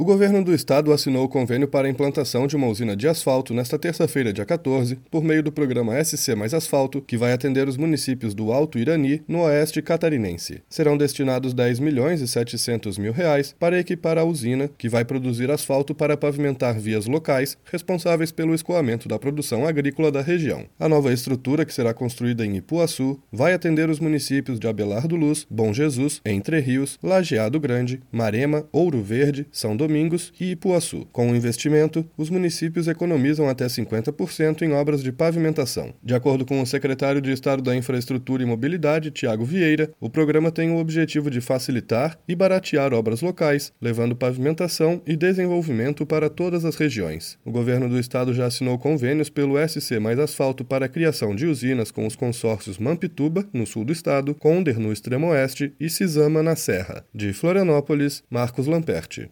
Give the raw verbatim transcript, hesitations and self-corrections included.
O governo do estado assinou o convênio para a implantação de uma usina de asfalto nesta terça-feira, dia quatorze, por meio do programa S C Mais Asfalto, que vai atender os municípios do Alto Irani, no oeste catarinense. Serão destinados dez milhões e setecentos mil reais para equipar a usina, que vai produzir asfalto para pavimentar vias locais, responsáveis pelo escoamento da produção agrícola da região. A nova estrutura, que será construída em Ipuaçu, vai atender os municípios de Abelardo Luz, Bom Jesus, Entre Rios, Lajeado Grande, Marema, Ouro Verde, São Domingos e Ipuaçu. Com o investimento, os municípios economizam até cinquenta por cento em obras de pavimentação. De acordo com o secretário de Estado da Infraestrutura e Mobilidade, Tiago Vieira, o programa tem o objetivo de facilitar e baratear obras locais, levando pavimentação e desenvolvimento para todas as regiões. O governo do estado já assinou convênios pelo S C Mais Asfalto para a criação de usinas com os consórcios Mampituba, no sul do estado, Conder, no extremo oeste, e Cisama, na Serra. De Florianópolis, Marcos Lamperti.